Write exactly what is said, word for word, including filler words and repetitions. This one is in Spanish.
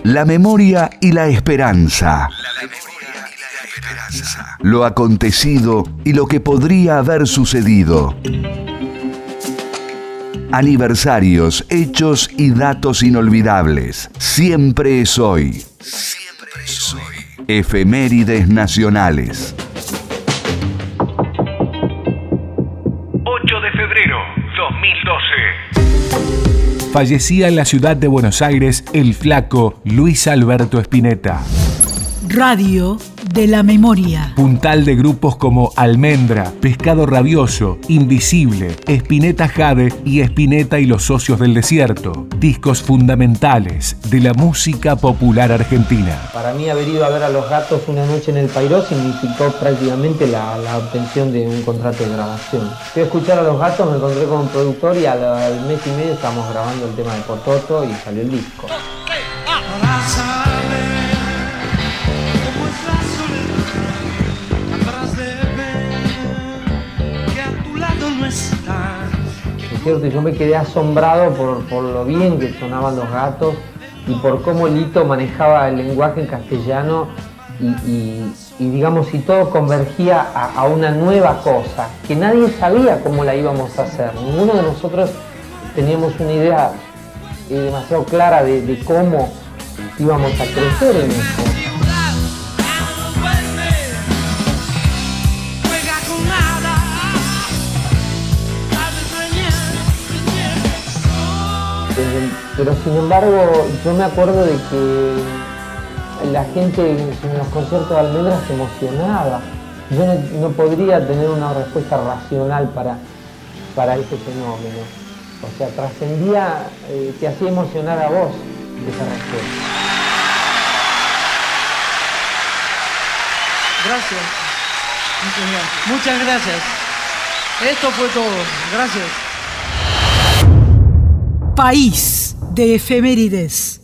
La memoria y la esperanza. Lo acontecido y lo que podría haber sucedido. Aniversarios, hechos y datos inolvidables. Siempre es hoy. Siempre es hoy. Efemérides nacionales. ocho de febrero dos mil doce. Fallecía en la ciudad de Buenos Aires el flaco Luis Alberto Spinetta. Radio de la memoria. Puntal de grupos como Almendra, Pescado Rabioso, Invisible, Spinetta Jade y Spinetta y los Socios del Desierto. Discos fundamentales de la música popular argentina. Para mí haber ido a ver a Los Gatos una noche en el Pairó significó prácticamente la, la obtención de un contrato de grabación. Fui a escuchar a Los Gatos, me encontré con un productor y al, al mes y medio estábamos grabando el tema de Pototo y salió el disco. Es cierto, yo me quedé asombrado por, por lo bien que sonaban Los Gatos y por cómo Lito manejaba el lenguaje en castellano y, y, y digamos, si todo convergía a, a una nueva cosa, que nadie sabía cómo la íbamos a hacer. Ninguno de nosotros teníamos una idea eh, demasiado clara de, de cómo íbamos a crecer en esto. Pero sin embargo, yo me acuerdo de que la gente en los conciertos de Almendra se emocionaba. Yo no, no podría tener una respuesta racional para, para ese fenómeno. O sea, trascendía, eh, te hacía emocionar a vos esa respuesta. Gracias. Muchas gracias. Esto fue todo. Gracias. País de efemérides.